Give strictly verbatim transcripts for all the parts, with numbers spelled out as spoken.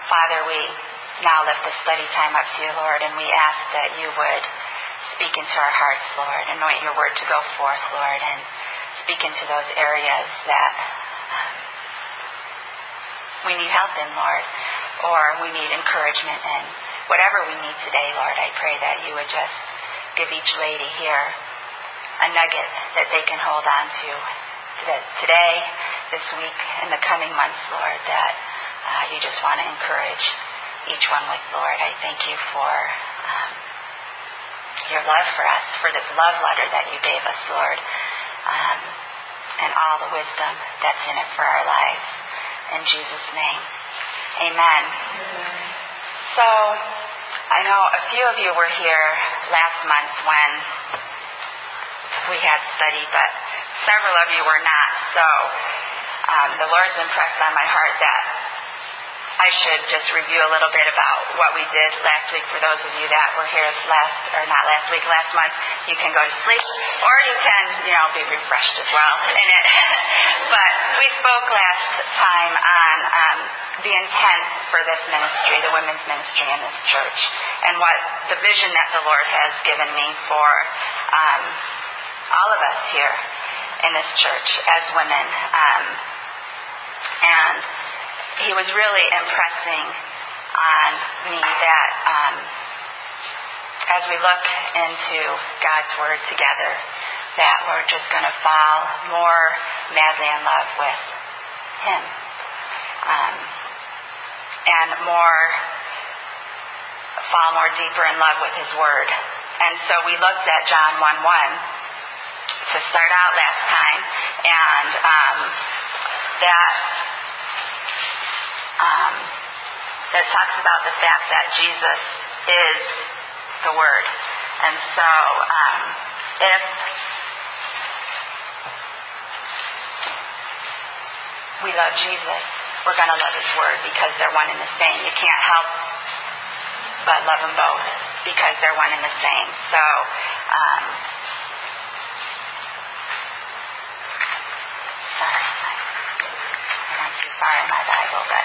Father, we now lift the study time up to you, Lord, and we ask that you would speak into our hearts, Lord. Anoint your word to go forth, Lord, and speak into those areas that um, we need help in, Lord, or we need encouragement in. Whatever we need today, Lord, I pray that you would just give each lady here a nugget that they can hold on to, that today, this week, in the coming months, Lord, that uh, you just want to encourage each one with, Lord. I thank you for um, your love for us, for this love letter that you gave us, Lord, um, and all the wisdom that's in it for our lives. In Jesus' name, amen. Amen. So, I know a few of you were here last month when we had study, but several of you were not. So, um, the Lord's impressed on my heart that I should just review a little bit about what we did last week. For those of you that were here last, or not last week, last month, you can go to sleep, or you can, you know, be refreshed as well in it. But we spoke last time on um, the intent for this ministry, the women's ministry in this church, and what the vision that the Lord has given me for um, all of us here in this church as women. Um, and he was really impressing on me that um, as we look into God's Word together, that we're just going to fall more madly in love with Him. Um, and more, fall more deeper in love with His Word. And so we looked at John one one to start out last time, and um, that Um, that talks about the fact that Jesus is the Word. And so um, if we love Jesus, we're going to love His Word because they're one and the same. You can't help but love them both because they're one and the same. So um, sorry, I went too far in my Bible, but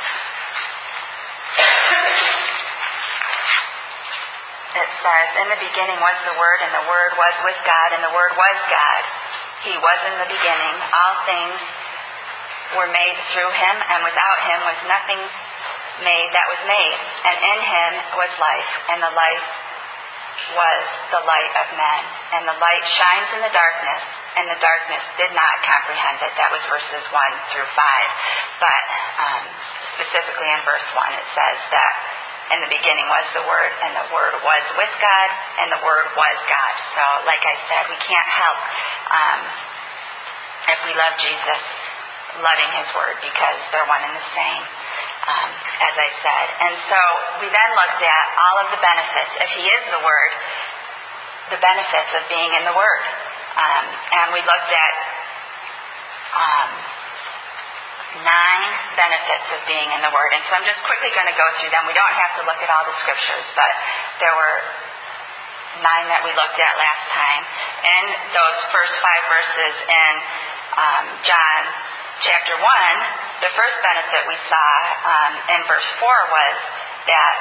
it says, in the beginning was the Word, and the Word was with God, and the Word was God. He was in the beginning. All things were made through Him, and without Him was nothing made that was made. And in Him was life, and the life was the light of men. And the light shines in the darkness, and the darkness did not comprehend it. That was verses one through five. But um, specifically in verse one, it says that in the beginning was the Word, and the Word was with God, and the Word was God. So, like I said, we can't help, um, if we love Jesus, loving His Word, because they're one and the same, um, as I said. And so, we then looked at all of the benefits. If He is the Word, the benefits of being in the Word. Um, and we looked at um, nine benefits of being in the Word. And so I'm just quickly going to go through them. We don't have to look at all the scriptures, but there were nine that we looked at last time. In those first five verses in um, John chapter one, the first benefit we saw um, in verse four was that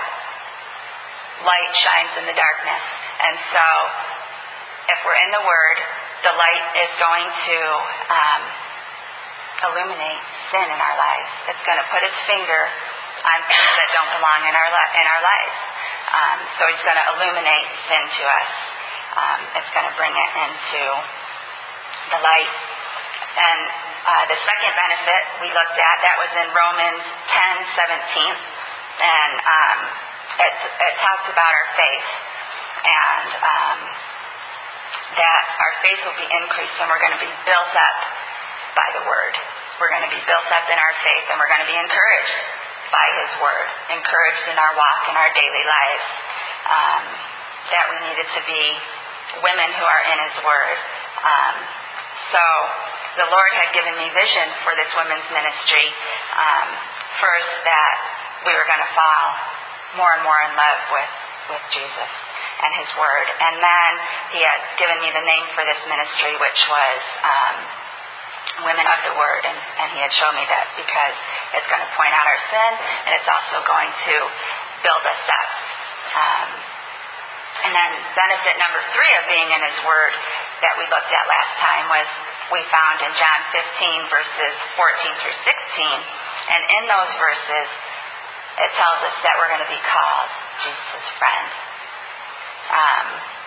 light shines in the darkness. And so if we're in the Word, the light is going to um, illuminate sin in our lives. It's going to put its finger on things that don't belong in our li- in our lives. Um, so He's going to illuminate sin to us. Um, it's going to bring it into the light. And uh, the second benefit we looked at, that was in Romans ten seventeen, and um, it, it talked about our faith, and um, that our faith will be increased, and we're going to be built up by the Word. We're going to be built up in our faith, and we're going to be encouraged by His Word, encouraged in our walk, in our daily lives, um, that we needed to be women who are in His Word. Um, so the Lord had given me vision for this women's ministry. Um, first, that we were going to fall more and more in love with, with Jesus and His Word. And then He had given me the name for this ministry, which was um, women of the Word, and, and he had shown me that because it's going to point out our sin, and it's also going to build us up. Um, and then benefit number three of being in his Word that we looked at last time was we found in John fifteen, verses fourteen through sixteen, and in those verses it tells us that we're going to be called Jesus' friend. Um,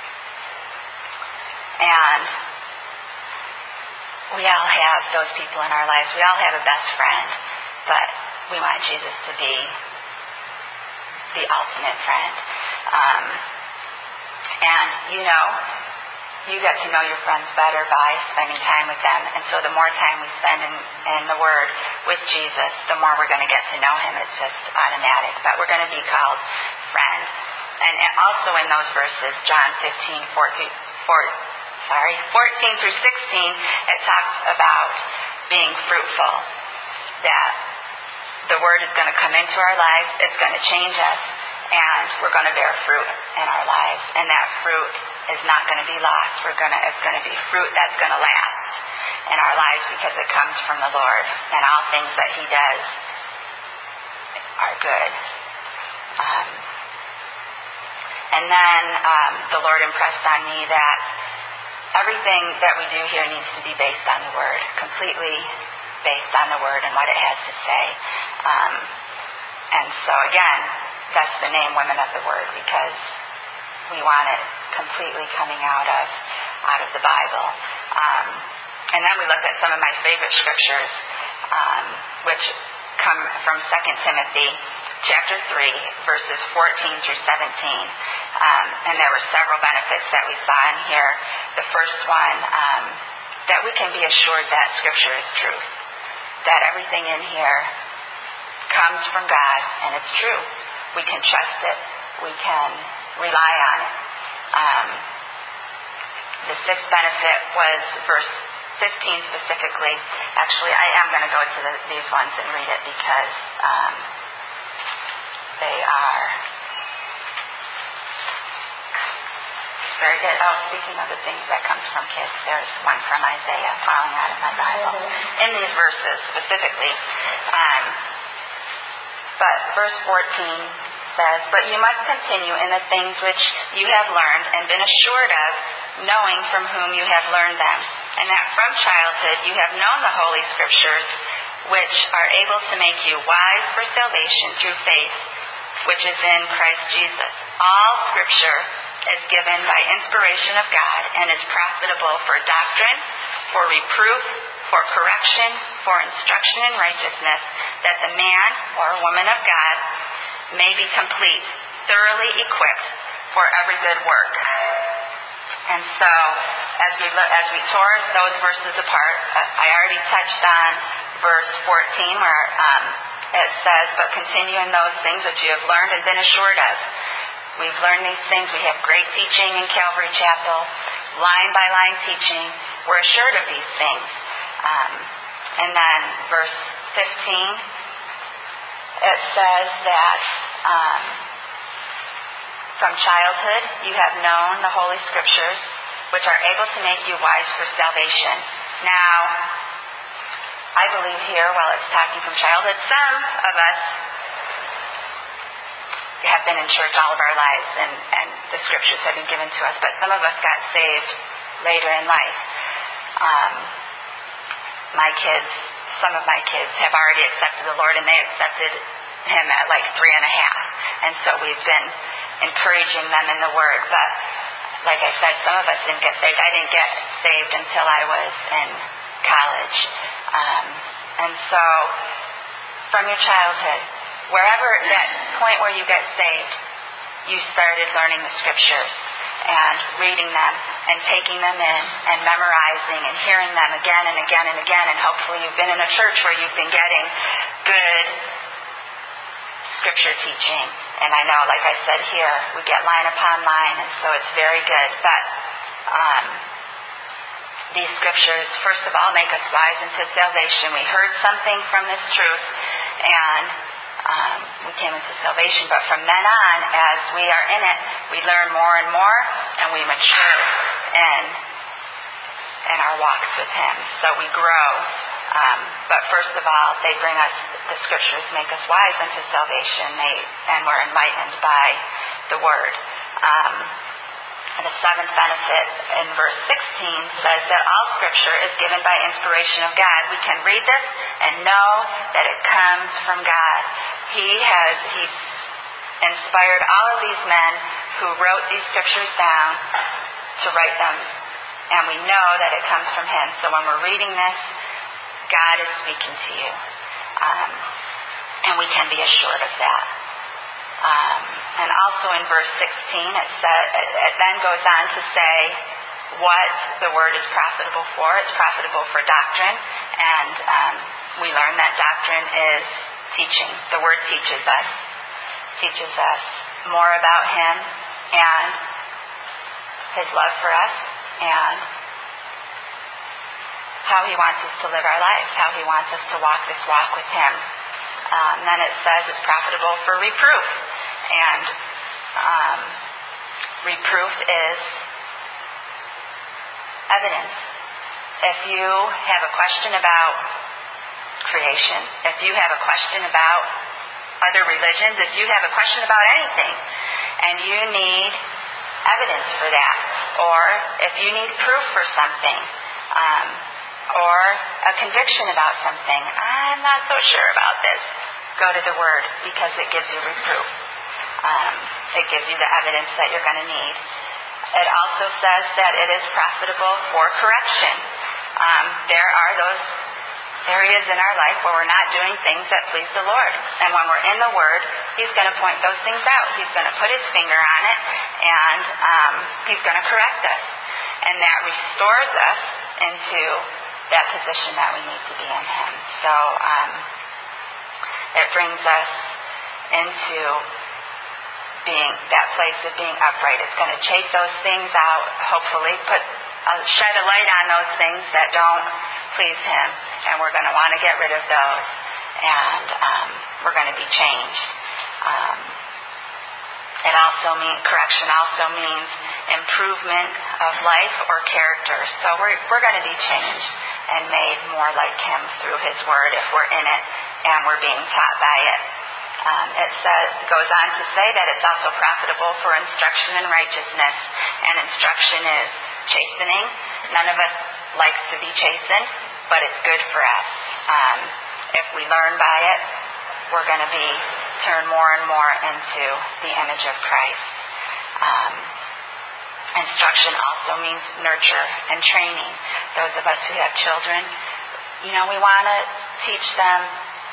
and we all have those people in our lives. We all have a best friend, but we want Jesus to be the ultimate friend. Um, and, you know, you get to know your friends better by spending time with them. And so the more time we spend in, in the Word with Jesus, the more we're going to get to know Him. It's just automatic. But we're going to be called friends. And, and also in those verses, John fifteen, fourteen, fourteen, sorry, fourteen through sixteen, it talks about being fruitful. That the Word is going to come into our lives, it's going to change us, and we're going to bear fruit in our lives. And that fruit is not going to be lost. We're going to, it's going to be fruit that's going to last in our lives because it comes from the Lord. And all things that He does are good. Um, and then um, the Lord impressed on me that everything that we do here needs to be based on the Word, completely based on the Word and what it has to say. Um, and so again, that's the name Women of the Word, because we want it completely coming out of out of the Bible. Um, and then we looked at some of my favorite scriptures, um, which come from Second Timothy chapter three, verses fourteen through seventeen. Um, and there were several benefits that we saw in here. The first one, um, that we can be assured that Scripture is truth. That everything in here comes from God, and it's true. We can trust it. We can rely on it. Um, the sixth benefit was verse fifteen specifically. Actually, I am going to go to the, these ones and read it because um, they are very good. Oh, speaking of the things that comes from kids, there's one from Isaiah falling out of my Bible. In these verses specifically. Um, but verse fourteen says, "But you must continue in the things which you have learned and been assured of, knowing from whom you have learned them, and that from childhood you have known the Holy Scriptures, which are able to make you wise for salvation through faith, which is in Christ Jesus. All Scripture is given by inspiration of God and is profitable for doctrine, for reproof, for correction, for instruction in righteousness, that the man or woman of God may be complete, thoroughly equipped for every good work." And so, as we look, as we tore those verses apart, I already touched on verse fourteen, where um, it says, "But continue in those things which you have learned and been assured of." We've learned these things. We have great teaching in Calvary Chapel, line by line teaching. We're assured of these things. Um, and then verse fifteen, it says that um, from childhood you have known the Holy Scriptures, which are able to make you wise for salvation. Now, I believe here, while it's talking from childhood, some of us have been in church all of our lives, and, and the Scriptures have been given to us, but some of us got saved later in life. Um, my kids, some of my kids have already accepted the Lord, and they accepted Him at like three and a half, and so we've been encouraging them in the Word. But like I said, some of us didn't get saved. I didn't get saved until I was in college. Um, and so, from your childhood, wherever that point where you get saved, you started learning the Scriptures and reading them and taking them in and memorizing and hearing them again and again and again. And hopefully you've been in a church where you've been getting good Scripture teaching. And I know, like I said here, we get line upon line, and so it's very good. But um, these Scriptures, first of all, make us wise unto salvation. We heard something from this truth, and um, we came into salvation. But from then on, as we are in it, we learn more and more, and we mature in, in our walks with Him. So we grow Um, but first of all, they bring us, the scriptures make us wise unto salvation, they, and we're enlightened by the word. Um, the seventh benefit in verse sixteen says that all scripture is given by inspiration of God. We can read this and know that it comes from God. He has, he inspired all of these men who wrote these scriptures down to write them, and we know that it comes from him. So when we're reading this, God is speaking to you, um, and we can be assured of that. Um, and also in verse sixteen, it says, it then goes on to say what the word is profitable for. It's profitable for doctrine, and um, we learn that doctrine is teaching. The word teaches us, teaches us more about him and his love for us, and how he wants us to live our lives, how he wants us to walk this walk with him. Um, then it says it's profitable for reproof. And um, reproof is evidence. If you have a question about creation, if you have a question about other religions, if you have a question about anything, and you need evidence for that, or if you need proof for something, um, or a conviction about something, I'm not so sure about this, go to the Word, because it gives you reproof. Um, it gives you the evidence that you're going to need. It also says that it is profitable for correction. Um, there are those areas in our life where we're not doing things that please the Lord. And when we're in the Word, he's going to point those things out. He's going to put his finger on it, and um, he's going to correct us. And that restores us into that position that we need to be in him. So um, it brings us into being that place of being upright. It's going to take those things out, hopefully, put uh, shed a light on those things that don't please him, and we're going to want to get rid of those, and um, we're going to be changed. Um, it also means, correction also means improvement of life or character. So we're we're going to be changed and made more like him through his word if we're in it and we're being taught by it. Um, it says, goes on to say that it's also profitable for instruction in righteousness, and instruction is chastening. None of us likes to be chastened, but it's good for us. Um, if we learn by it, we're going to be turned more and more into the image of Christ. Um, instruction also means nurture and training. Those of us who have children, you know, we want to teach them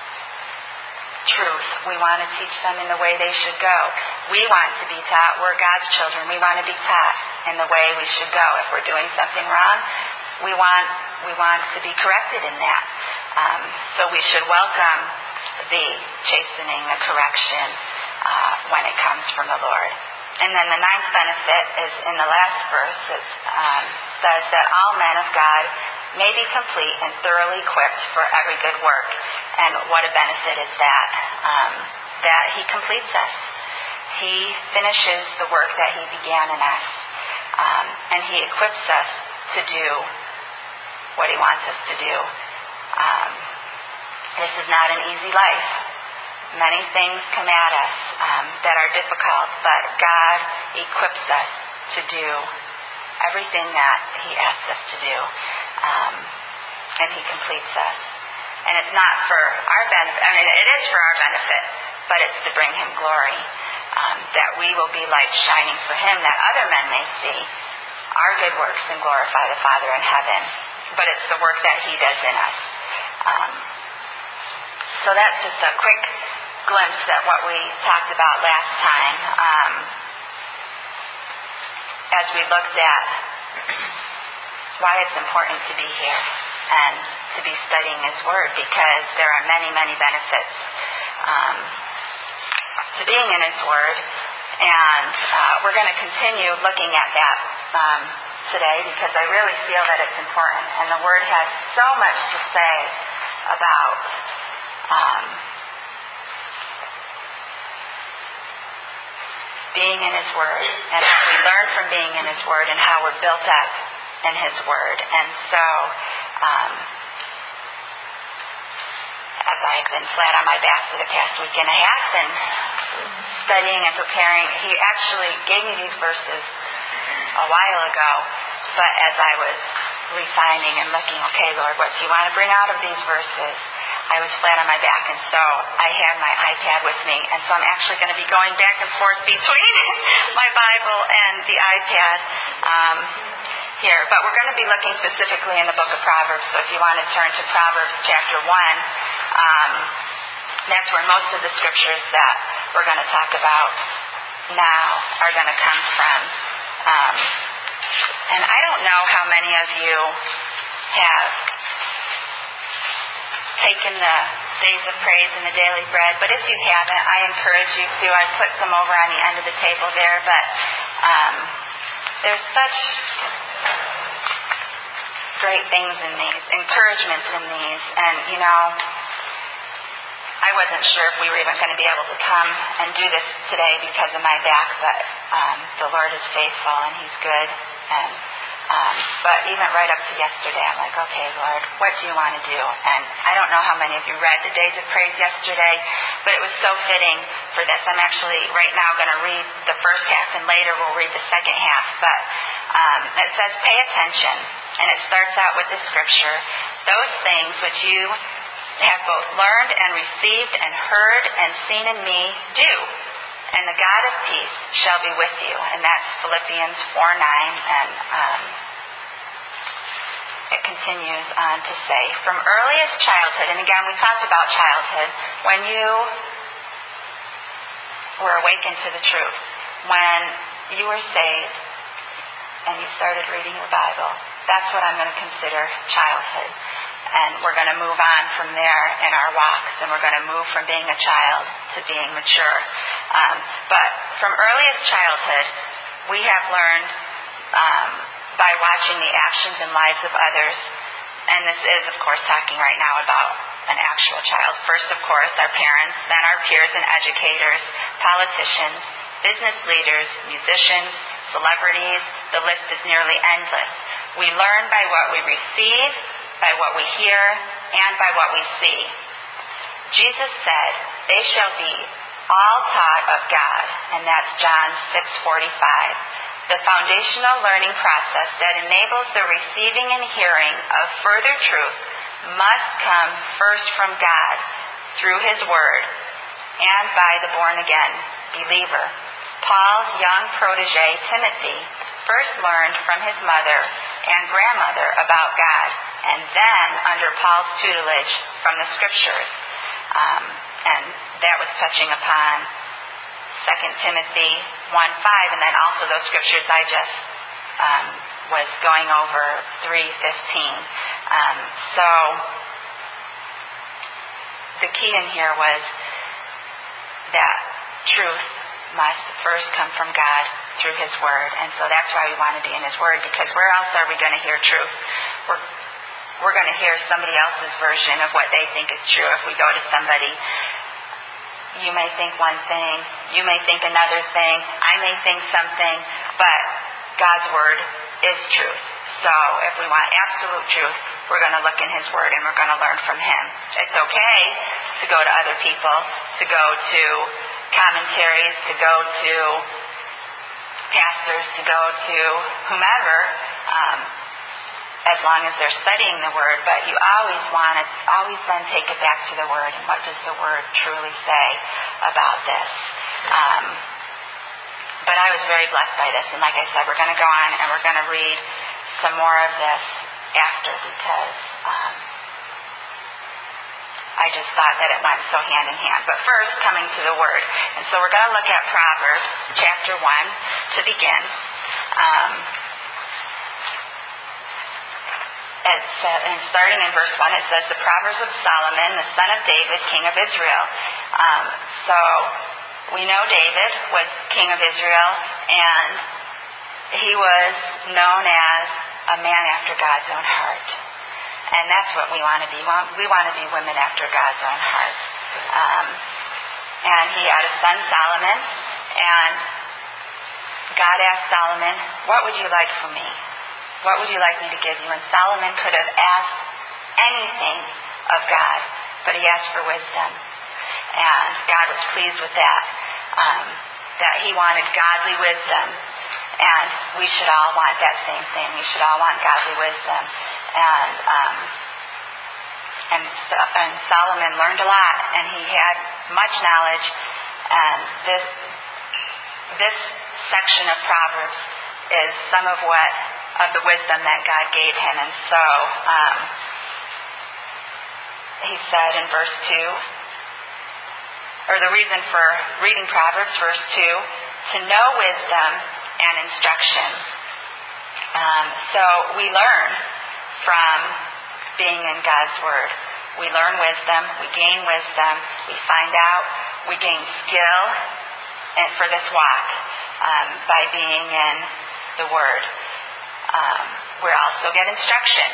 truth. We want to teach them in the way they should go. We want to be taught. We're God's children. We want to be taught in the way we should go. If we're doing something wrong, we want we want to be corrected in that. Um, so we should welcome the chastening, the correction, uh, when it comes from the Lord. And then the ninth benefit is in the last verse. It um, says that all men of God may be complete and thoroughly equipped for every good work. And what a benefit is that? Um, that he completes us. He finishes the work that he began in us. Um, and he equips us to do what he wants us to do. Um, this is not an easy life. Many things come at us um, that are difficult, but God equips us to do everything that he asks us to do. Um, and he completes us. And it's not for our benefit. I mean, it is for our benefit, but it's to bring him glory. Um, that we will be light shining for him, that other men may see our good works and glorify the Father in heaven. But it's the work that he does in us. Um, so that's just a quick glimpse at what we talked about last time. Um, as we looked at why it's important to be here and to be studying his word, because there are many, many benefits um, to being in his word. And uh, we're going to continue looking at that um, today, because I really feel that it's important. And the word has so much to say about um, being in his word, and what we learn from being in his word, and how we're built up in his word. And so um, I've been flat on my back for the past week and a half and studying and preparing. He actually gave me these verses a while ago, but as I was refining and looking, okay, Lord, what do you want to bring out of these verses? I was flat on my back, and so I had my iPad with me, and so I'm actually going to be going back and forth between my Bible and the iPad um, here. But we're going to be looking specifically in the book of Proverbs, so if you want to turn to Proverbs chapter one, um, that's where most of the scriptures that we're going to talk about now are going to come from. Um, and I don't know how many of you have taken the days of praise and the daily bread, but if you haven't, I encourage you to. I put some over on the end of the table there, but um, there's such great things in these, encouragements in these, and you know, I wasn't sure if we were even going to be able to come and do this today because of my back, but um, the Lord is faithful and He's good. And um, but even right up to yesterday, I'm like, okay, Lord, what do you want to do? And I don't know how many of you read the Days of Praise yesterday, but it was so fitting for this. I'm actually right now going to read the first half, and later we'll read the second half. But um, it says, pay attention, and it starts out with the scripture, those things which you have both learned and received and heard and seen in me, do, and the God of peace shall be with you. And that's Philippians four nine, and um, it continues on to say, from earliest childhood, and again we talked about childhood, when you were awakened to the truth, when you were saved and you started reading your Bible, that's what I'm going to consider childhood. And we're going to move on from there in our walks, and we're going to move from being a child to being mature. Um, but from earliest childhood, we have learned um, by watching the actions and lives of others, and this is, of course, talking right now about an actual child. First, of course, our parents, then our peers and educators, politicians, business leaders, musicians, celebrities. The list is nearly endless. We learn by what we receive, by what we hear, and by what we see. Jesus said, they shall be all taught of God, and that's John six forty-five. The foundational learning process that enables the receiving and hearing of further truth must come first from God through His Word and by the born-again believer. Paul's young protege, Timothy, first learned from his mother and grandmother about God, and then under Paul's tutelage from the Scriptures. Um, and that was touching upon Second Timothy one five, and then also those Scriptures I just um, was going over, three fifteen. Um, so the key in here was that truth must first come from God through His Word, and so that's why we want to be in His Word, because where else are we going to hear truth? We're we're going to hear somebody else's version of what they think is true. If we go to somebody, you may think one thing, you may think another thing, I may think something, but God's Word is truth. So if we want absolute truth, we're going to look in His Word and we're going to learn from Him. It's okay to go to other people, to go to commentaries, to go to pastors, to go to whomever, um, as long as they're studying the Word, but you always want to always then take it back to the Word, and what does the Word truly say about this? Um, but I was very blessed by this, and like I said, we're going to go on and we're going to read some more of this after, because um, I just thought that it went so hand in hand. But first, coming to the Word. And so we're going to look at Proverbs chapter one to begin. Um, It's, uh, and starting in verse one, it says, the Proverbs of Solomon, the son of David, king of Israel. Um, so we know David was king of Israel, and he was known as a man after God's own heart. And that's what we want to be. We want to be women after God's own heart. Um, and he had a son, Solomon, and God asked Solomon, what would you like from me? What would you like me to give you? And Solomon could have asked anything of God. but he asked for wisdom. And God was pleased with that, um, that he wanted godly wisdom. And we should all want that same thing. We should all want godly wisdom. And um, and, and Solomon learned a lot, and he had much knowledge. And this this section of Proverbs is some of what of the wisdom that God gave him. And so um, he said in verse two, or the reason for reading Proverbs, verse two, to know wisdom and instruction. Um, so we learn from being in God's Word. We learn wisdom, we gain wisdom, we find out, we gain skill and for this walk um, by being in the Word. Um, we also get instruction.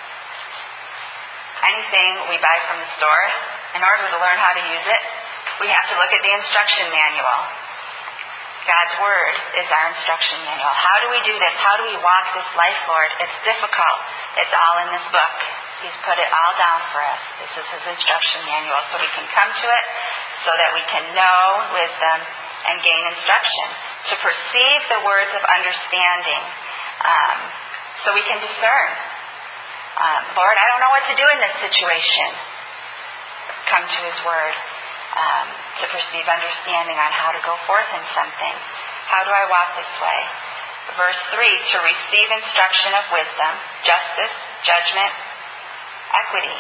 Anything we buy from the store, in order to learn how to use it, we have to look at the instruction manual. God's Word is our instruction manual. How do we do this? How do we walk this life, Lord? It's difficult. It's all in this book. He's put it all down for us. This is His instruction manual, so we can come to it, so that we can know wisdom and gain instruction, to perceive the words of understanding, um, so we can discern. Um, Lord, I don't know what to do in this situation. Come to His Word. Um, to perceive understanding on how to go forth in something. How do I walk this way? Verse three, to receive instruction of wisdom, justice, judgment, equity.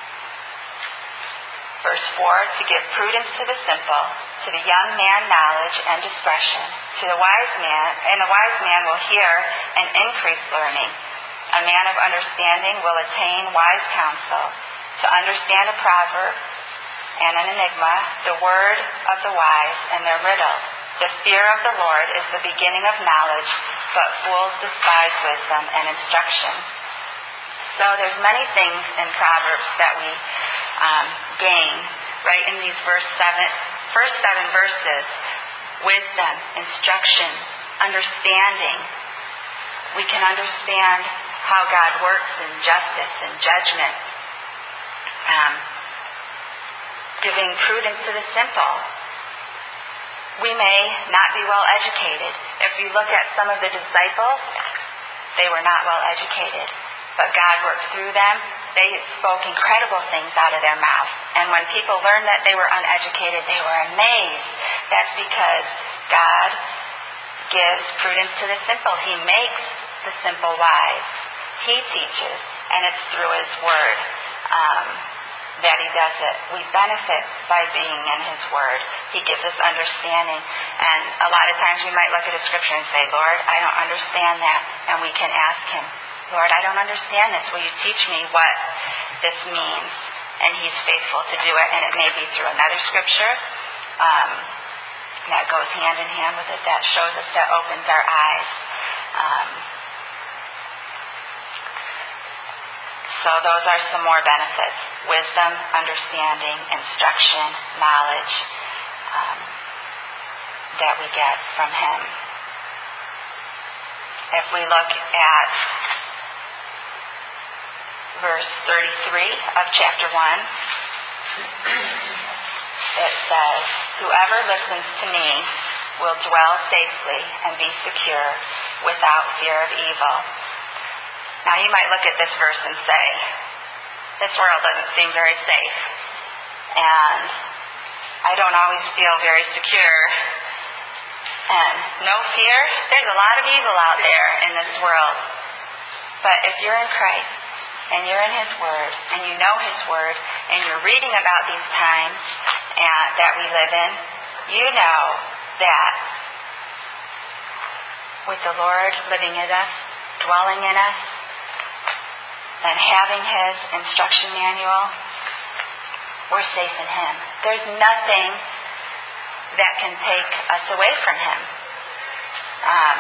Verse four, to give prudence to the simple, to the young man knowledge and discretion, to the wise man, and the wise man will hear and increase learning. A man of understanding will attain wise counsel. To understand a proverb and an enigma, the word of the wise and their riddle. The fear of the Lord is the beginning of knowledge, but fools despise wisdom and instruction. So there's many things in Proverbs that we um, gain right in these verse seven, first seven verses. Wisdom, instruction, understanding. We can understand how God works in justice and judgment. Um, giving prudence to the simple. We may not be well educated. If you look at some of the disciples, they were not well educated. But God worked through them. They spoke incredible things out of their mouth. And when people learned that they were uneducated, they were amazed. That's because God gives prudence to the simple. He makes the simple wise. He teaches, and it's through His Word. Um, that He does it. We benefit by being in His Word. He gives us understanding. And a lot of times we might look at a scripture and say, Lord, I don't understand that. And we can ask Him, Lord, I don't understand this. Will you teach me what this means? And He's faithful to do it. And it may be through another scripture um, that goes hand in hand with it, that shows us, that opens our eyes. Um, So those are some more benefits. Wisdom, understanding, instruction, knowledge um, that we get from Him. If we look at verse thirty-three of chapter one, it says, whoever listens to me will dwell safely and be secure without fear of evil. Now you might look at this verse and say, this world doesn't seem very safe. And I don't always feel very secure. And no fear, there's a lot of evil out there in this world. But if you're in Christ, and you're in His Word, and you know His Word, and you're reading about these times uh, that we live in, you know that with the Lord living in us, dwelling in us, and having His instruction manual, we're safe in Him. There's nothing that can take us away from Him. Um,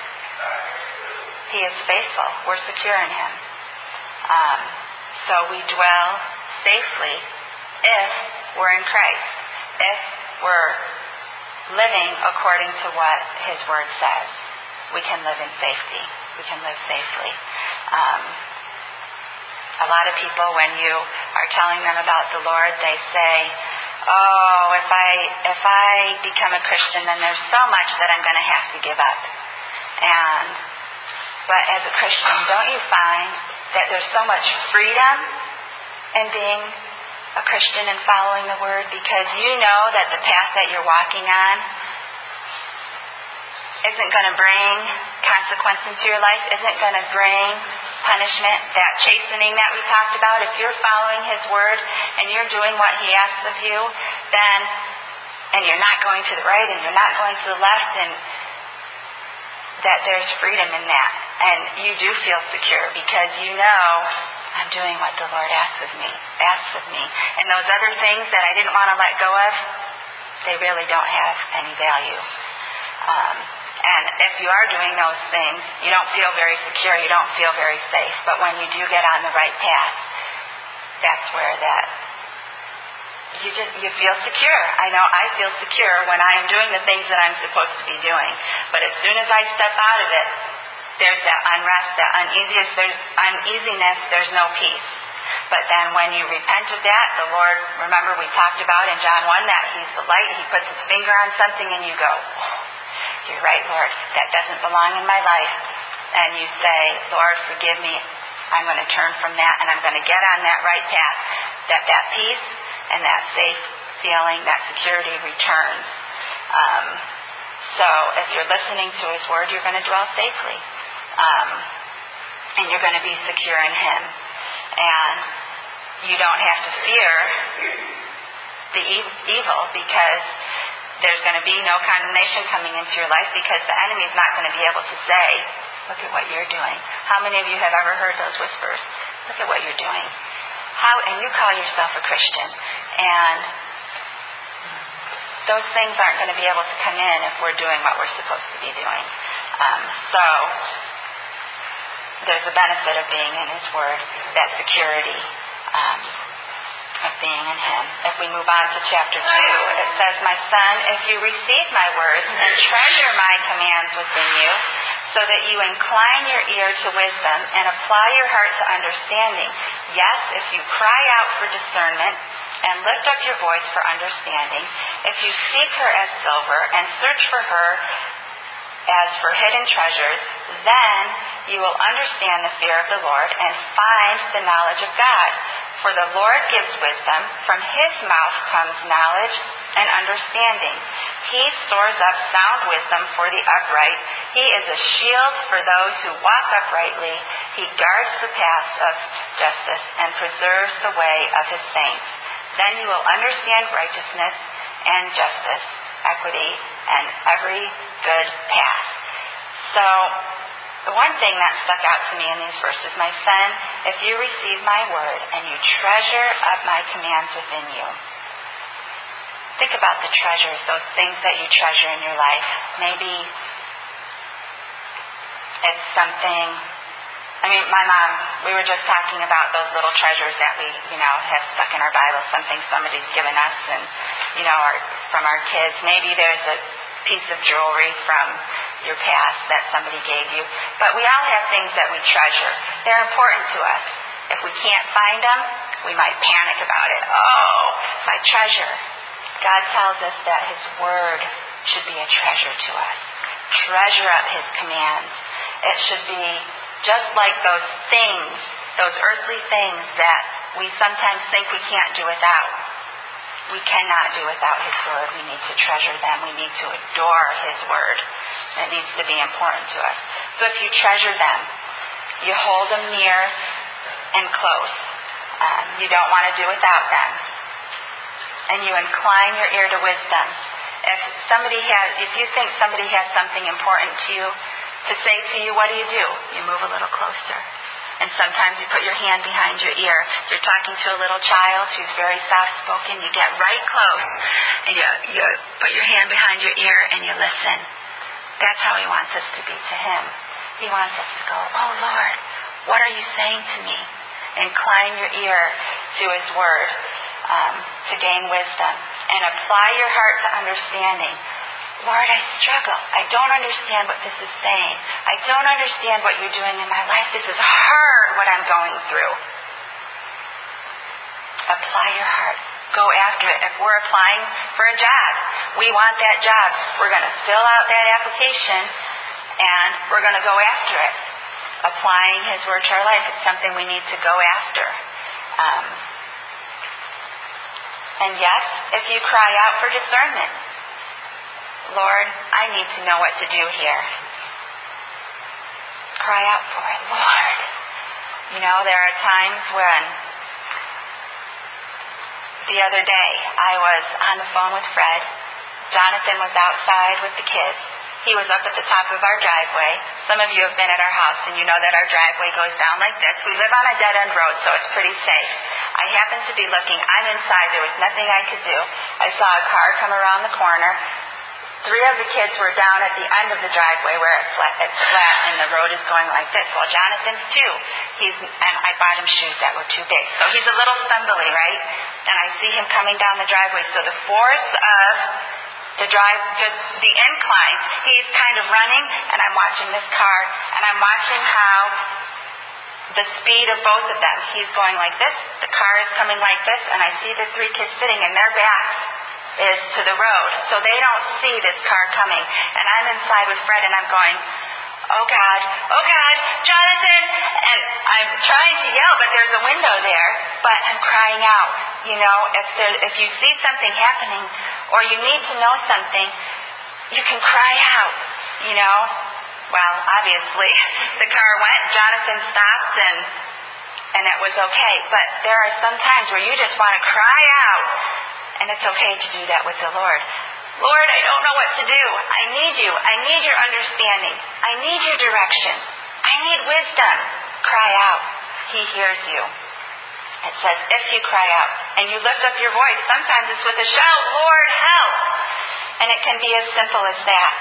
he is faithful. We're secure in Him. Um, so we dwell safely if we're in Christ, if we're living according to what His Word says. We can live in safety. We can live safely. Um, a lot of people, when you are telling them about the Lord, they say, oh, if I if I become a Christian, then there's so much that I'm going to have to give up. And but as a Christian, don't you find that there's so much freedom in being a Christian and following the Word, because you know that the path that you're walking on isn't going to bring consequence into your life, isn't going to bring punishment, that chastening that we talked about. If you're following His Word and you're doing what He asks of you, then, and you're not going to the right and you're not going to the left, and that there's freedom in that. And you do feel secure because you know, I'm doing what the Lord asks of me, asks of me. And those other things that I didn't want to let go of, they really don't have any value. Um, and if you are doing those things, you don't feel very secure, you don't feel very safe. But when you do get on the right path, that's where that, you just, you feel secure. I know I feel secure when I am doing the things that I'm supposed to be doing. But as soon as I step out of it, there's that unrest, that uneasiness, there's uneasiness, there's no peace. But then when you repent of that, the Lord, remember we talked about in John one that He's the light, He puts His finger on something and you go, you're right, Lord, that doesn't belong in my life. And you say, Lord, forgive me, I'm going to turn from that and I'm going to get on that right path, that that peace and that safe feeling, that security returns. Um, so if you're listening to His Word, you're going to dwell safely. Um, and you're going to be secure in Him. And you don't have to fear the e- evil because there's going to be no condemnation coming into your life, because the enemy is not going to be able to say, look at what you're doing. How many of you have ever heard those whispers? Look at what you're doing. How, and you call yourself a Christian. And those things aren't going to be able to come in if we're doing what we're supposed to be doing. Um, so there's a benefit of being in His Word, that security um, of being in Him. If we move on to chapter two, it says, my son, if you receive my words and treasure my commands within you, so that you incline your ear to wisdom and apply your heart to understanding. Yes, if you cry out for discernment and lift up your voice for understanding, if you seek her as silver and search for her as for hidden treasures, then you will understand the fear of the Lord and find the knowledge of God. For the Lord gives wisdom, from His mouth comes knowledge and understanding. He stores up sound wisdom for the upright. He is a shield for those who walk uprightly. He guards the paths of justice and preserves the way of His saints. Then you will understand righteousness and justice, equity, and every good path. So, the one thing that stuck out to me in these verses, my son, if you receive my word and you treasure up my commands within you. Think about the treasures, those things that you treasure in your life. Maybe it's something, I mean, my mom, we were just talking about those little treasures that we, you know, have stuck in our Bible, something somebody's given us and, you know, our, from our kids. Maybe there's a piece of jewelry from your past that somebody gave you. But we all have things that we treasure. They're important to us. If we can't find them, we might panic about it. Oh, my treasure. God tells us that His Word should be a treasure to us. Treasure up His commands. It should be just like those things, those earthly things that we sometimes think we can't do without. We cannot do without His Word. We need to treasure them. We need to adore His Word. It needs to be important to us. So if you treasure them, you hold them near and close. Um, you don't want to do without them. And you incline your ear to wisdom. If somebody has, if you think somebody has something important to you, to say to you, what do you do? You move a little closer. And sometimes you put your hand behind your ear. You're talking to a little child who's very soft-spoken. You get right close and you, you put your hand behind your ear and you listen. That's how He wants us to be to Him. He wants us to go, oh Lord, what are you saying to me? Incline your ear to His Word um, to gain wisdom. And apply your heart to understanding. Lord, I struggle. I don't understand what this is saying. I don't understand what you're doing in my life. This is hard, what I'm going through. Apply your heart. Go after it. If we're applying for a job, we want that job. We're going to fill out that application and we're going to go after it. Applying His Word to our life, it's something we need to go after. Um, and yes, if you cry out for discernment, Lord, I need to know what to do here. Cry out for it, Lord. You know, there are times when the other day I was on the phone with Fred. Jonathan was outside with the kids. He was up at the top of our driveway. Some of you have been at our house and you know that our driveway goes down like this. We live on a dead-end road, so it's pretty safe. I happened to be looking. I'm inside. There was nothing I could do. I saw a car come around the corner. Three of the kids were down at the end of the driveway where it's flat, it's flat and the road is going like this. Well, Jonathan's too. He's, and I bought him shoes that were too big. So he's a little stumbly, right? And I see him coming down the driveway. So the force of the drive, just the incline, he's kind of running, and I'm watching this car, and I'm watching how the speed of both of them. He's going like this, the car is coming like this, and I see the three kids sitting, and their backs is to the road, so they don't see this car coming. And I'm inside with Fred, and I'm going, oh God, oh God, Jonathan! And I'm trying to yell, but there's a window there, but I'm crying out. You know, if there, if you see something happening, or you need to know something, you can cry out, you know. Well, obviously, the car went, Jonathan stopped, and and it was okay. But there are some times where you just want to cry out, and it's okay to do that with the Lord. Lord, I don't know what to do. I need you. I need your understanding. I need your direction. I need wisdom. Cry out. He hears you. It says, if you cry out and you lift up your voice, sometimes it's with a shout, Lord, help. And it can be as simple as that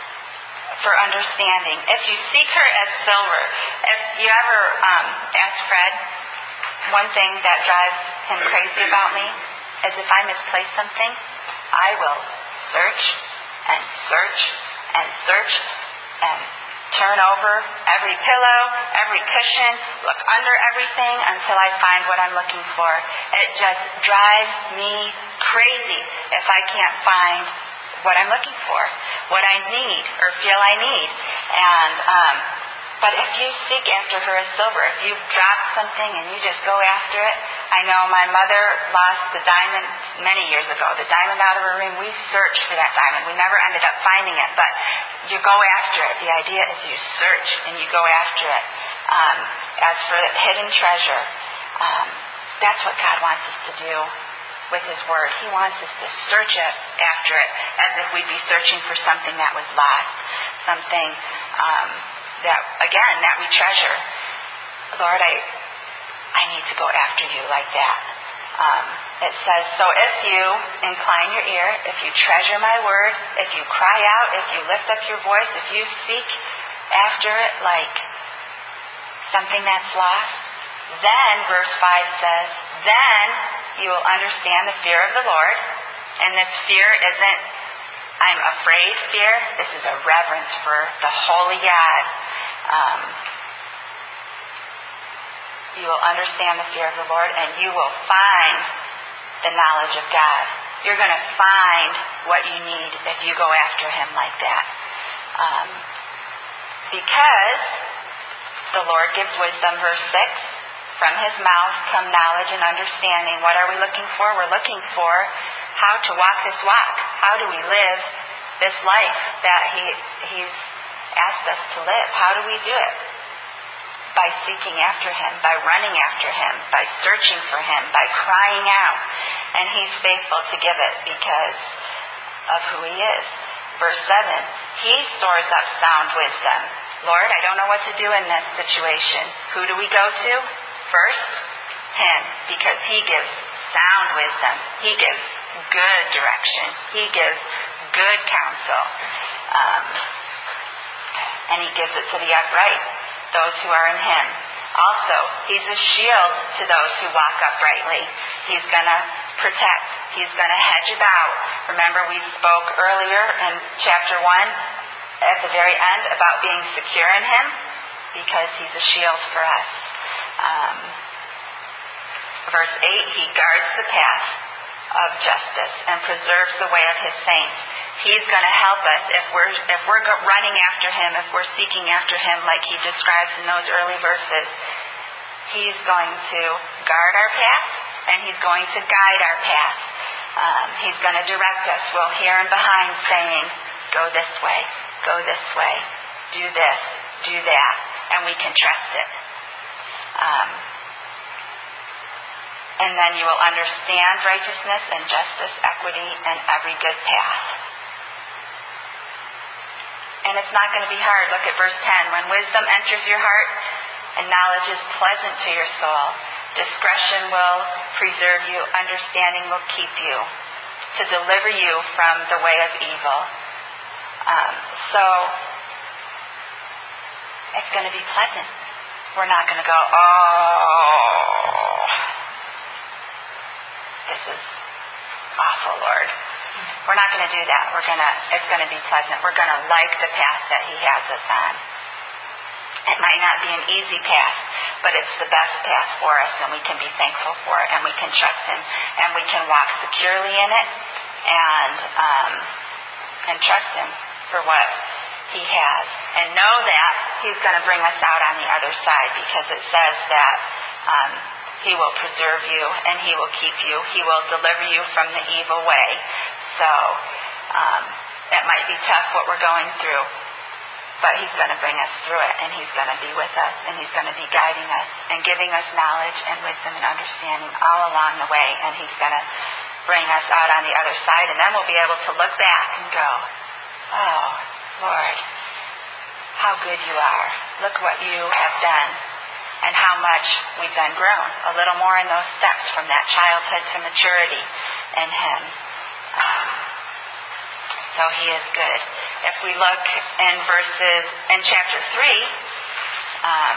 for understanding. If you seek her as silver, if you ever um, ask Fred, one thing that drives him crazy about me is if I misplace something, I will search and search and search and turn over every pillow, every cushion, look under everything until I find what I'm looking for. It just drives me crazy if I can't find what I'm looking for, what I need or feel I need. And um, but if you seek after her as silver, if you've dropped something and you just go after it, I know my mother lost the diamond many years ago, the diamond out of her ring. We searched for that diamond. We never ended up finding it, but you go after it. The idea is you search and you go after it. Um, as for hidden treasure, um, that's what God wants us to do with His Word. He wants us to search it after it as if we'd be searching for something that was lost, something um, that, again, that we treasure. Lord, I I need to go after you like that. Um, it says, so if you incline your ear, if you treasure my word, if you cry out, if you lift up your voice, if you seek after it like something that's lost, then, verse five says, then you will understand the fear of the Lord. And this fear isn't, I'm afraid fear. This is a reverence for the holy God. Um, you will understand the fear of the Lord, and you will find the knowledge of God. You're going to find what you need if you go after Him like that. Um, because the Lord gives wisdom, verse six, from His mouth come knowledge and understanding. What are we looking for? We're looking for how to walk this walk. How do we live this life that he, He's asked us to live? How do we do it? By seeking after Him, by running after Him, by searching for Him, by crying out. And He's faithful to give it because of who He is. Verse seven, He stores up sound wisdom. Lord, I don't know what to do in this situation. Who do we go to? First, Him, because He gives sound wisdom. He gives good direction. He gives good counsel. Um, and He gives it to the upright, those who are in Him. Also, He's a shield to those who walk uprightly. He's going to protect. He's going to hedge about. Remember, we spoke earlier in chapter one, at the very end, about being secure in Him, because He's a shield for us. Um, Verse eight, he guards the path of justice and preserves the way of his saints. He's going to help us if we're if we're running after him, if we're seeking after him like he describes in those early verses. He's going to guard our path and he's going to guide our path. Um, he's going to direct us. We'll hear him behind saying, go this way, go this way, do this, do that, and we can trust it. Um, and then you will understand righteousness and justice, equity, and every good path. And it's not going to be hard. Look at verse ten. When wisdom enters your heart and knowledge is pleasant to your soul, discretion will preserve you, understanding will keep you, to deliver you from the way of evil. Um, so, it's going to be pleasant. We're not going to go, oh, this is awful, Lord. We're not going to do that. We're going to, it's going to be pleasant. We're going to like the path that he has us on. It might not be an easy path, but it's the best path for us, and we can be thankful for it, and we can trust him, and we can walk securely in it, and um, and trust him for what he has, and know that he's going to bring us out on the other side, because it says that um, he will preserve you, and he will keep you. He will deliver you from the evil way. So um, it might be tough what we're going through, but he's going to bring us through it, and he's going to be with us, and he's going to be guiding us and giving us knowledge and wisdom and understanding all along the way, and he's going to bring us out on the other side, and then we'll be able to look back and go, oh, Lord, how good you are. Look what you have done, and how much we've then grown. A little more in those steps from that childhood to maturity in him. Um, So he is good. If we look in verses, in chapter three, um,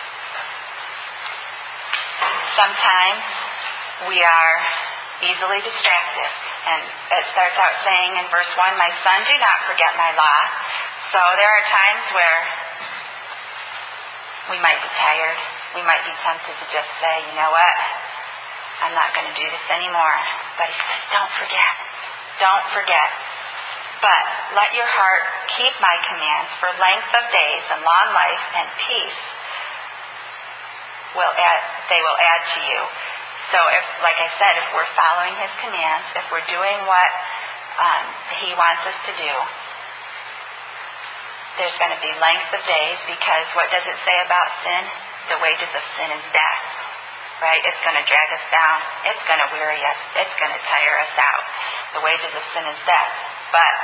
sometimes we are easily distracted. And it starts out saying in verse one, my son, do not forget my law. So there are times where we might be tired. We might be tempted to just say, you know what, I'm not going to do this anymore. But he says, don't forget. Don't forget. But let your heart keep my commands, for length of days and long life and peace will add, they will add to you. So if, like I said, if we're following his commands, if we're doing what um, he wants us to do, there's going to be length of days, because what does it say about sin? The wages of sin is death. Right? It's going to drag us down. It's going to weary us. It's going to tire us out. The wages of sin is death. But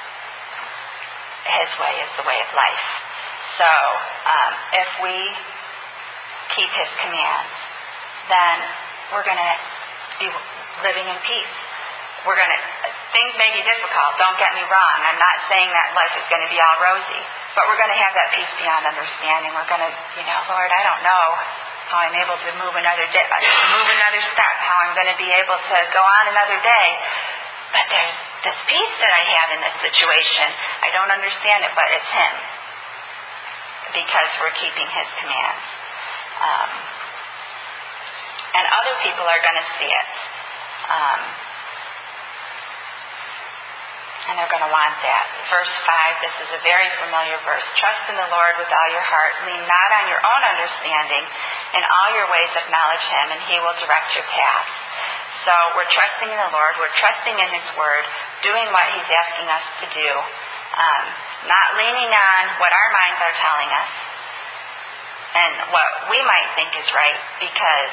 his way is the way of life. So um, if we keep his commands, then we're going to be living in peace. We're going to, things may be difficult, don't get me wrong. I'm not saying that life is going to be all rosy, but we're going to have that peace beyond understanding. We're going to, you know, Lord, I don't know how I'm able to move another day, move another step, how I'm going to be able to go on another day. But there's this peace that I have in this situation. I don't understand it, but it's him, because we're keeping his commands. Um, and other people are going to see it. Um, and they're going to want that. Verse five, this is a very familiar verse. Trust in the Lord with all your heart. Lean not on your own understanding. In all your ways acknowledge him, and he will direct your paths. So we're trusting in the Lord. We're trusting in his word, doing what he's asking us to do, um, not leaning on what our minds are telling us and what we might think is right, because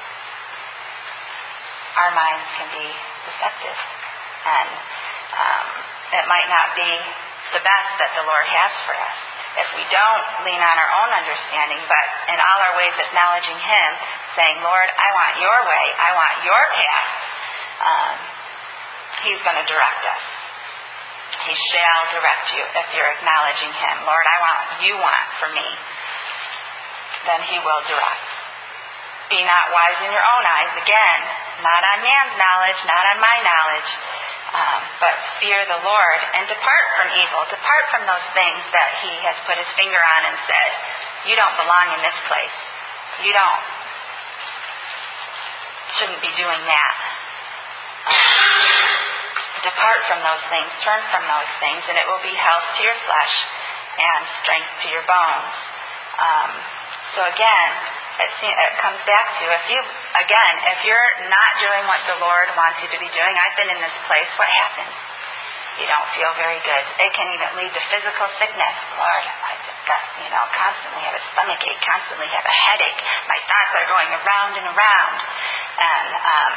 our minds can be deceptive, and um, it might not be the best that the Lord has for us. If we don't lean on our own understanding, but in all our ways acknowledging him, saying, Lord, I want your way, I want your path, um, he's going to direct us. He shall direct you if you're acknowledging him. Lord, I want what you want for me. Then he will direct. Be not wise in your own eyes. Again, not on man's knowledge, not on my knowledge, um, but fear the Lord and depart from evil. Depart from those things that he has put his finger on and said, you don't belong in this place. You don't shouldn't be doing that. Um, depart from those things, turn from those things, and it will be health to your flesh and strength to your bones. Um, so again, it, it comes back to, if you, again, if you're not doing what the Lord wants you to be doing, I've been in this place, what happens? You don't feel very good. It can even lead to physical sickness. Lord, I just got, you know, constantly have a stomach ache, constantly have a headache. My thoughts are going around and around. And um,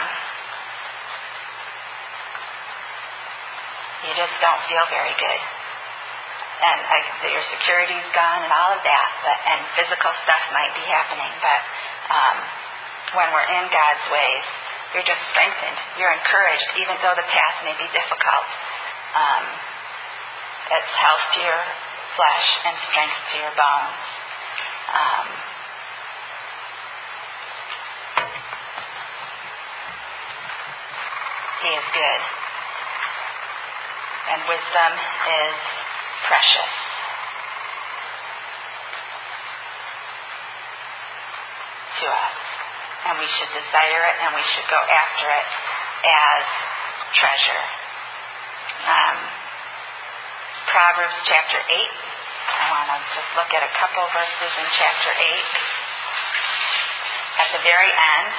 you just don't feel very good. And I, your security's gone and all of that. But, and physical stuff might be happening. But um, when we're in God's ways, you're just strengthened. You're encouraged, even though the path may be difficult. Um, it's health to your flesh and strength to your bones. Um, he is good. And wisdom is precious. To us. And we should desire it and we should go after it as treasure. Um, Proverbs chapter eight. I want to just look at a couple verses in chapter eight. At the very end,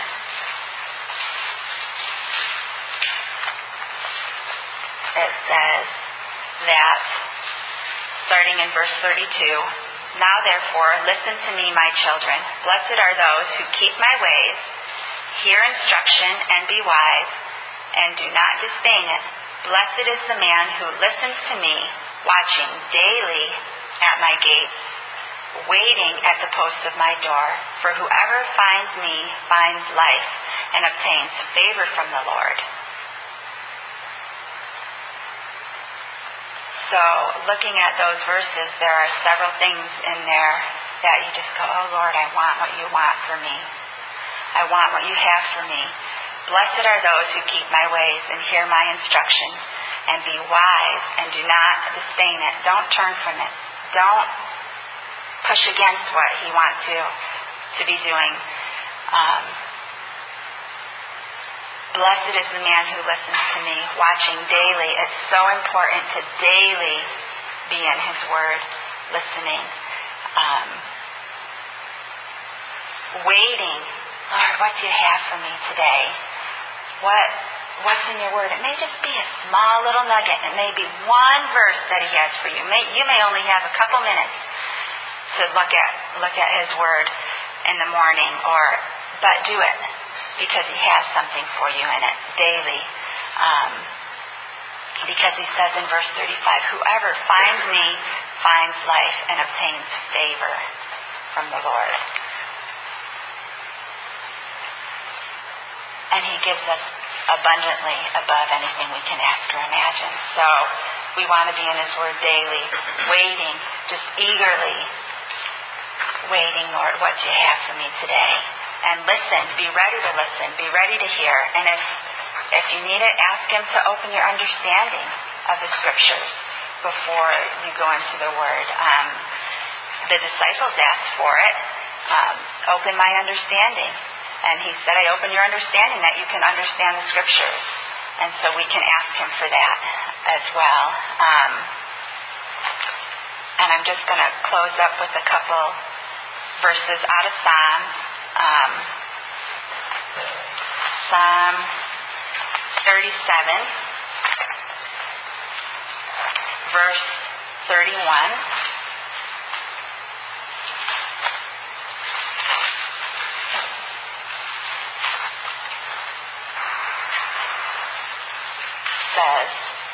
it says that, starting in verse thirty-two, now therefore listen to me, my children. Blessed are those who keep my ways, hear instruction, and be wise, and do not disdain it. Blessed is the man who listens to me, watching daily at my gates, waiting at the posts of my door. For whoever finds me finds life and obtains favor from the Lord. So, looking at those verses, there are several things in there that you just go, oh Lord, I want what you want for me. I want what you have for me. Blessed are those who keep my ways and hear my instruction and be wise and do not disdain it. Don't turn from it. Don't push against what he wants you to be doing. Um, blessed is the man who listens to me, watching daily. It's so important to daily be in his word, listening. Um, waiting. Lord, what do you have for me today? What What's in your word? It may just be a small little nugget. It may be one verse that he has for you. May, you may only have a couple minutes to look at look at his word in the morning, or but do it because he has something for you in it daily. Um, because he says in verse thirty-five, whoever finds me finds life and obtains favor from the Lord. And he gives us abundantly above anything we can ask or imagine. So we want to be in his word daily, waiting, just eagerly waiting, Lord, what do you have for me today? And listen, be ready to listen, be ready to hear. And if if you need it, ask him to open your understanding of the scriptures before you go into the word. Um, the disciples asked for it. Um, open my understanding. And he said, I open your understanding that you can understand the scriptures. And so we can ask him for that as well. Um, and I'm just going to close up with a couple verses out of Psalms. Um, Psalm thirty-seven, verse thirty-one. Says,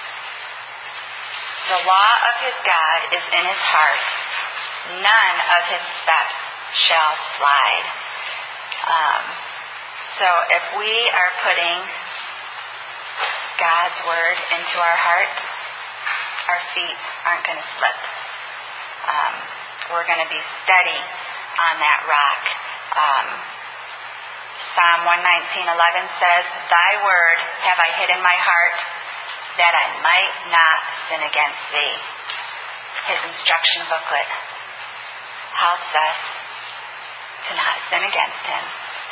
the law of his God is in his heart. None of his steps shall slide. Um, so if we are putting God's word into our heart, our feet aren't going to slip. Um, we're going to be steady on that rock. Um, Psalm one nineteen eleven says, thy word have I hid in my heart, that I might not sin against thee. His instruction booklet helps us to not sin against him.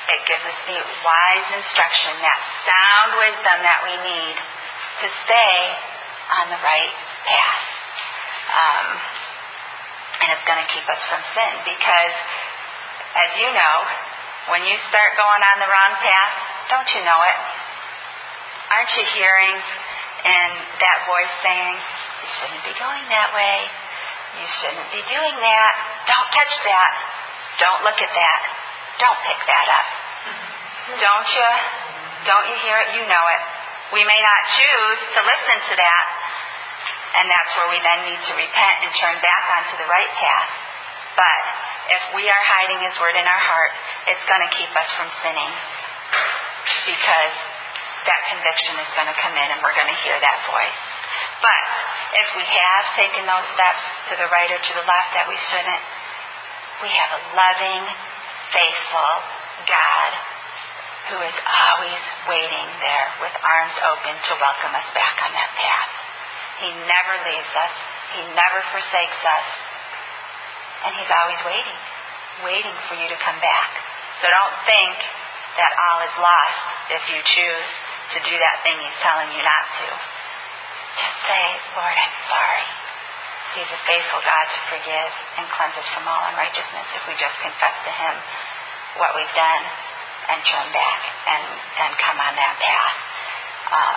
It gives us the wise instruction, that sound wisdom that we need to stay on the right path. Um, and it's going to keep us from sin, because, as you know, when you start going on the wrong path, don't you know it? Aren't you hearing and that voice saying, you shouldn't be going that way. You shouldn't be doing that. Don't touch that. Don't look at that. Don't pick that up. Don't you? Don't you hear it? You know it. We may not choose to listen to that, and that's where we then need to repent and turn back onto the right path. But if we are hiding His Word in our heart, it's going to keep us from sinning, because that conviction is going to come in and we're going to hear that voice. But if we have taken those steps to the right or to the left that we shouldn't, we have a loving, faithful God who is always waiting there with arms open to welcome us back on that path. He never leaves us. He never forsakes us. And He's always waiting, waiting for you to come back. So don't think that all is lost if you choose to do that thing He's telling you not to. Just say, Lord, I'm sorry. He's a faithful God to forgive and cleanse us from all unrighteousness if we just confess to Him what we've done and turn back and, and come on that path. Um,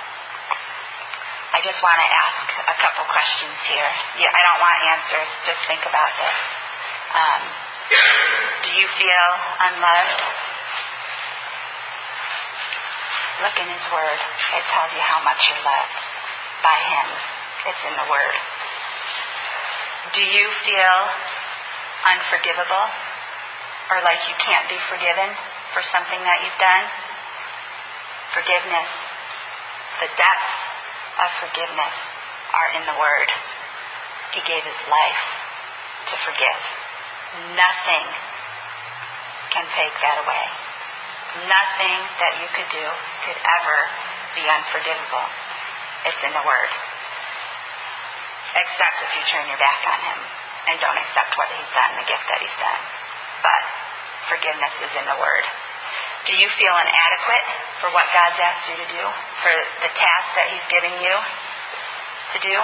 I just want to ask a couple questions here. Yeah, I don't want answers. Just think about this. Um, do you feel unloved? Look in His Word. It tells you how much you're loved by Him. It's in the Word. Do you feel unforgivable, or like you can't be forgiven for something that you've done? Forgiveness, the depths of forgiveness are in the Word. He gave His life to forgive. Nothing can take that away. Nothing that you could do could ever be unforgivable. It's in the Word. Except if you turn your back on Him and don't accept what He's done, the gift that He's done. But forgiveness is in the Word. Do you feel inadequate for what God's asked you to do, for the task that He's giving you to do?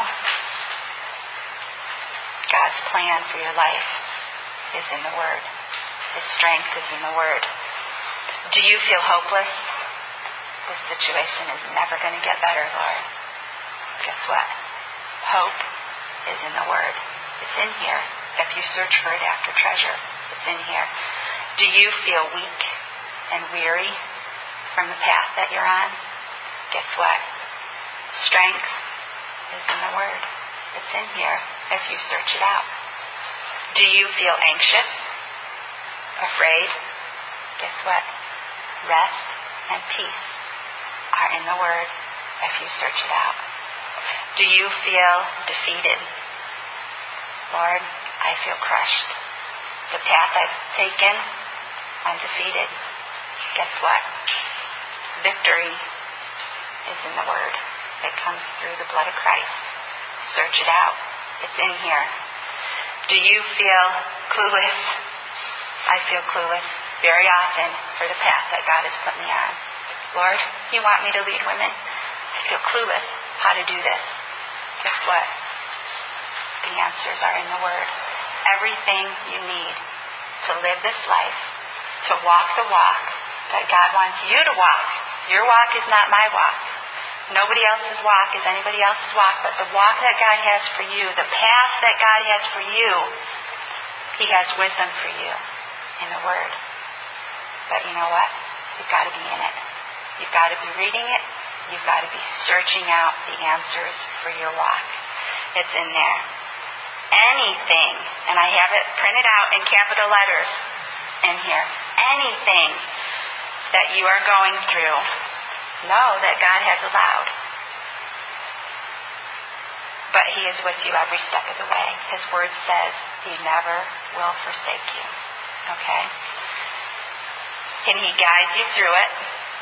God's plan for your life is in the Word. His strength is in the Word. Do you feel hopeless? This situation is never going to get better, Lord. Guess what? Hope is in the Word. It's in here. If you search for it after treasure, it's in here. Do you feel weak and weary from the path that you're on? Guess what? Strength is in the Word. It's in here if you search it out. Do you feel anxious? Afraid? Guess what? Rest and peace are in the Word if you search it out. Do you feel defeated? Lord, I feel crushed. The path I've taken, I'm defeated. Guess what? Victory is in the Word. It comes through the blood of Christ. Search it out. It's in here. Do you feel clueless? I feel clueless very often for the path that God has put me on. Lord, you want me to lead women? I feel clueless how to do this. Guess what? The answers are in the Word. Everything you need to live this life, to walk the walk that God wants you to walk. Your walk is not my walk. Nobody else's walk is anybody else's walk, but the walk that God has for you, the path that God has for you, He has wisdom for you in the Word. But you know what? You've got to be in it. You've got to be reading it. You've got to be searching out the answers for your walk. It's in there. Anything, and I have it printed out in capital letters in here, anything that you are going through, know that God has allowed. But He is with you every step of the way. His Word says He never will forsake you. Okay? And He guides you through it.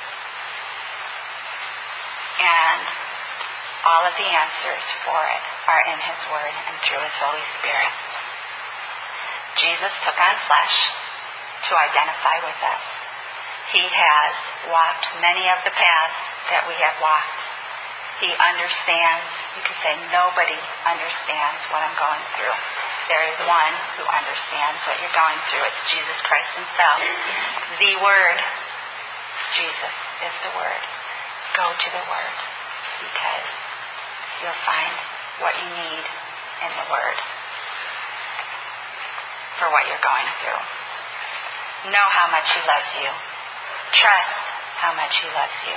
And all of the answers for it are in His Word and through His Holy Spirit. Jesus took on flesh to identify with us. He has walked many of the paths that we have walked. He understands. You could say nobody understands what I'm going through. There is one who understands what you're going through. It's Jesus Christ himself. The Word. Jesus is the Word. Go to the Word because you'll find what you need in the Word for what you're going through. Know how much he loves you. Trust how much he loves you.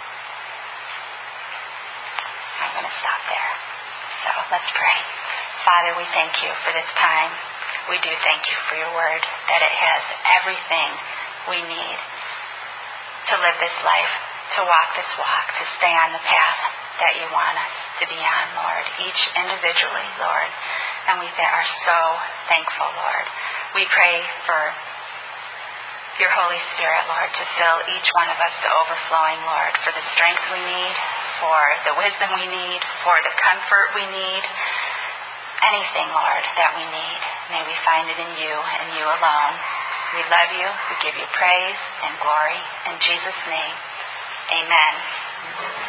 I'm going to stop there. So let's pray. Father, we thank you for this time. We do thank you for your word, that it has everything we need to live this life, to walk this walk, to stay on the path that you want us to be on, Lord, each individually, Lord. And we are so thankful, Lord. We pray for your Holy Spirit, Lord, to fill each one of us to overflowing, Lord, for the strength we need, for the wisdom we need, for the comfort we need, anything, Lord, that we need. May we find it in you and you alone. We love you. We give you praise and glory. In Jesus' name, amen.